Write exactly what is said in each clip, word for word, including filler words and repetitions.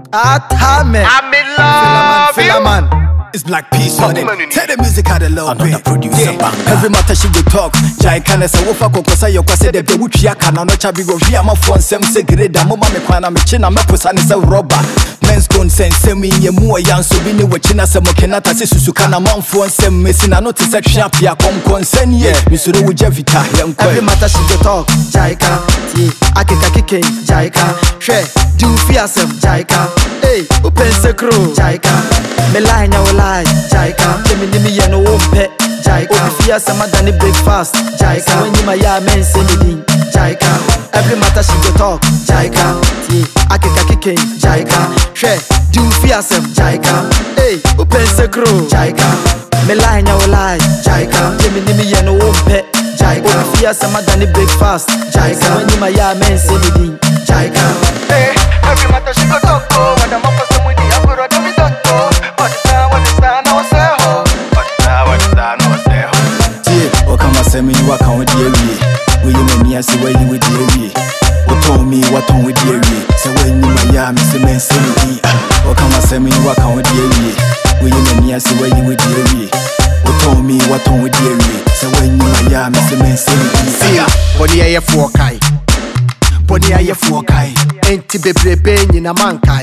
Atame. I'm in love. Philaman. It's Black Peace on it. Tell the music how the love Another producer yeah. bang. Every matter she go talk. Jai kana sa wofa kokosa yo kwase de be wutria kana no chabi go hia ma fo nsem se greda mo ma me kwana me china me posa ne se rubber. Men's gon sense me ye mu yan so bi ne wachina se mo kenata se susu kana manfo nsem mesina no te se twia pia kom konsen ye mi suro wo javita yanko. Every matter she go talk. Jaika. Ti akeka kiken. Jaika. Hwe do fiasem. Jaika. Hey, open secret. Jaika. Me lie nya wo lie. Jaika. Temi ni me ye no wompe. Jaika. Obi fiasem adani breakfast. Jaika. When you my ya men say me din. Jaika. Every matter she go talk. Jaika. Ti akeka kiken. Jaika. Hwe do fiasem. Jaika. Hey, open secret. Jaika. Me lie nya wo lie. Jaika. Temi ni me ye no wompe. Jaika. Obi fiasem adani breakfast. Jaika. When you my ya men say me din. Jaika. Hey, every matter she go talk. Oh, when I'm up for some with the apple, don't be done. What is that? What is that? No say ho. What is that? What is that? No say ho. Tie o kama se me wa kan wodi awie. We you me nia se we you wodi awie. O told me what on wodi awie. Se we ni ma ya me se men se me di. O kama se me wa kan wodi awie. We you me nia se we you wodi awie. O told me what on wodi awie. Se we ni ma ya me se men se me di. Sia, body aye for kai. Boni aye fu kai. Enti bebrebe nyina mankai.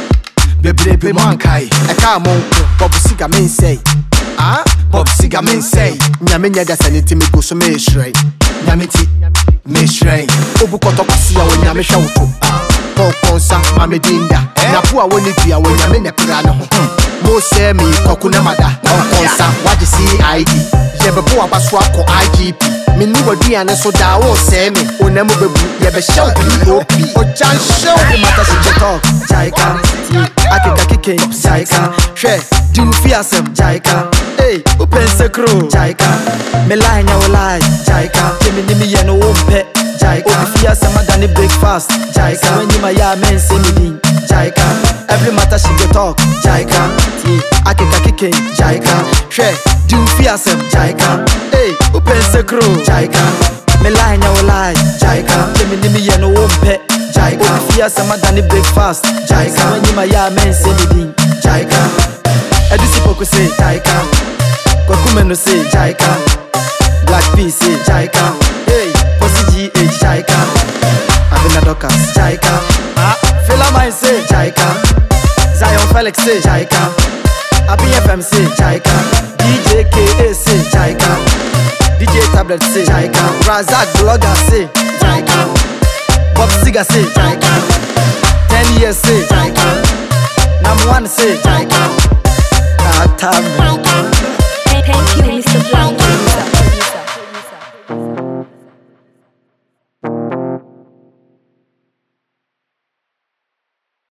Bebrebe man kai. E ka monko, Bob Siga men say. Ah, Bob Siga men say. nyame nya da saniti me go so me shrei. Nyamiti me shrei. Obu koto kwasi a wo nyame hwa wo to. Ko konsa mame dinda. Na po a woni dua wo nyame ne pra no ho. Mo se me koku na mada. Ko konsa waje C I D. Ye bebo abaso akọ I G P. Me ni wadua ne so da wo se me. Onam bebu ye be show P O P. O jan show Every matter she go talk. Jaika. Ti akeka kiken. Jaika. Hwe do fiasem. Jaika. Hey, open secret. Jaika. Me lie nya wo lie. Jaika. Temi ni me ye no wompe. Jaika. Obi fiasem adani breakfast. Jaika. When you my ya men say me din. Jaika. Every matter she go talk. Jaika. Ti akeka kiken. Jaika. Hwe do fiasem. Jaika. Hey, open secret. Jaika. Me lie nya wo lie. Jaika. Temi ni me ye no wompe. Jaika. Obi fiasem adani breakfast. Jaika. When you my ya men say me din. Jaika. Edisi Poku say Jaika. Kwakumeno say Jaika. Black Peace say Jaika. Hey, Posi G H Jaika. Avina Dokas Jaika. Philaman say Jaika. Zion Felix say Jaika. Abi F M say Jaika. D J K A say Jaika. D J Tablet say Jaika. Razak Blogger say Jaika. Bob Siga say Jaika. Ten years say Jaika. Nam one say Jaika. Atame. Thank you, Mister Black.